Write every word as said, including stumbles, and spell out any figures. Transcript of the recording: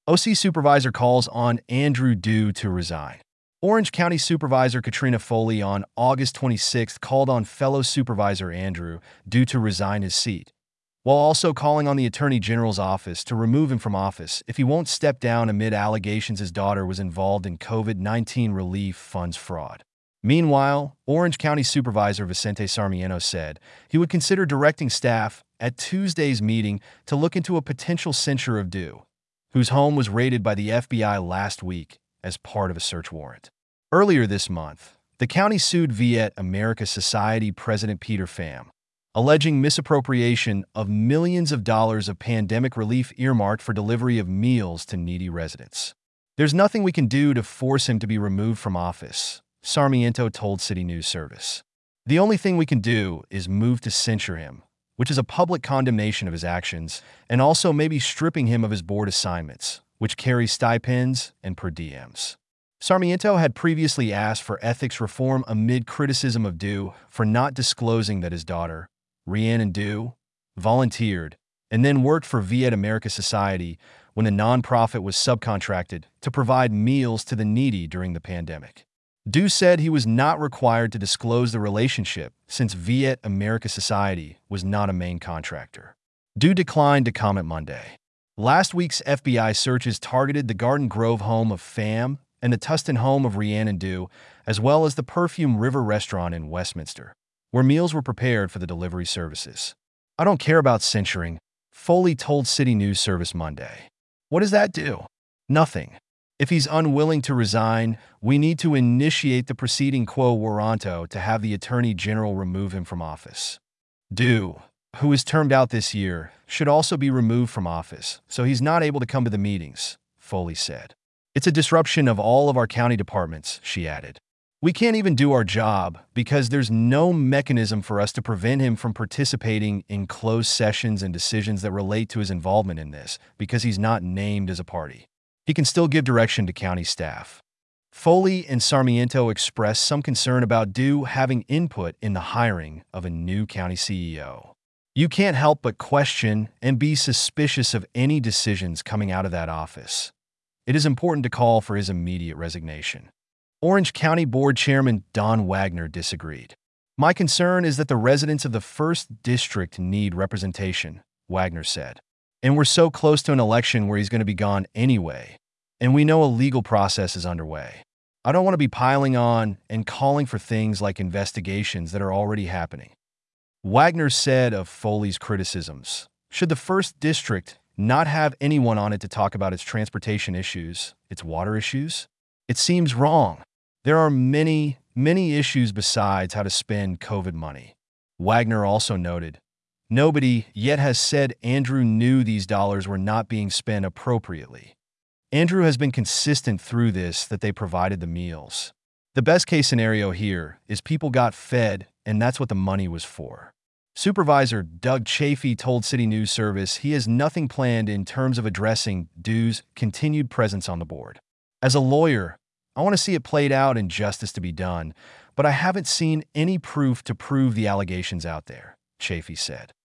O C Supervisor calls on Andrew Dew to resign. Orange County Supervisor Katrina Foley on August twenty-sixth called on fellow Supervisor Andrew Dew to resign his seat, while also calling on the Attorney General's office to remove him from office if he won't step down amid allegations his daughter was involved in COVID nineteen relief funds fraud. Meanwhile, Orange County Supervisor Vicente Sarmiento said he would consider directing staff at Tuesday's meeting to look into a potential censure of Dew, whose home was raided by the F B I last week as part of a search warrant. Earlier this month, the county sued Viet America Society President Peter Pham, alleging misappropriation of millions of dollars of pandemic relief earmarked for delivery of meals to needy residents. There's nothing we can do to force him to be removed from office, Sarmiento told City News Service. The only thing we can do is move to censure him, which is a public condemnation of his actions, and also maybe stripping him of his board assignments, which carry stipends and per diems. Sarmiento had previously asked for ethics reform amid criticism of Dew for not disclosing that his daughter, Rhiannon Dew, volunteered and then worked for Viet America Society when the nonprofit was subcontracted to provide meals to the needy during the pandemic. Dew said he was not required to disclose the relationship since Viet America Society was not a main contractor. Dew declined to comment Monday. Last week's F B I searches targeted the Garden Grove home of Pham and the Tustin home of Rhiannon Dew, as well as the Perfume River restaurant in Westminster, where meals were prepared for the delivery services. I don't care about censuring, Foley told City News Service Monday. What does that do? Nothing. If he's unwilling to resign, we need to initiate the proceeding quo warranto to have the Attorney General remove him from office. Dew, who is termed out this year, should also be removed from office, so he's not able to come to the meetings, Foley said. It's a disruption of all of our county departments, she added. We can't even do our job because there's no mechanism for us to prevent him from participating in closed sessions and decisions that relate to his involvement in this because he's not named as a party. He can still give direction to county staff. Foley and Sarmiento expressed some concern about Dew having input in the hiring of a new county C E O. You can't help but question and be suspicious of any decisions coming out of that office. It is important to call for his immediate resignation. Orange County Board Chairman Don Wagner disagreed. My concern is that the residents of the first District need representation, Wagner said. And we're so close to an election where he's going to be gone anyway, and we know a legal process is underway. I don't want to be piling on and calling for things like investigations that are already happening. Wagner said of Foley's criticisms, should the first District not have anyone on it to talk about its transportation issues, its water issues? It seems wrong. There are many, many issues besides how to spend COVID money. Wagner also noted, nobody yet has said Andrew knew these dollars were not being spent appropriately. Andrew has been consistent through this that they provided the meals. The best case scenario here is people got fed, and that's what the money was for. Supervisor Doug Chafee told City News Service he has nothing planned in terms of addressing Dew's continued presence on the board. As a lawyer, I want to see it played out and justice to be done, but I haven't seen any proof to prove the allegations out there, Chafee said.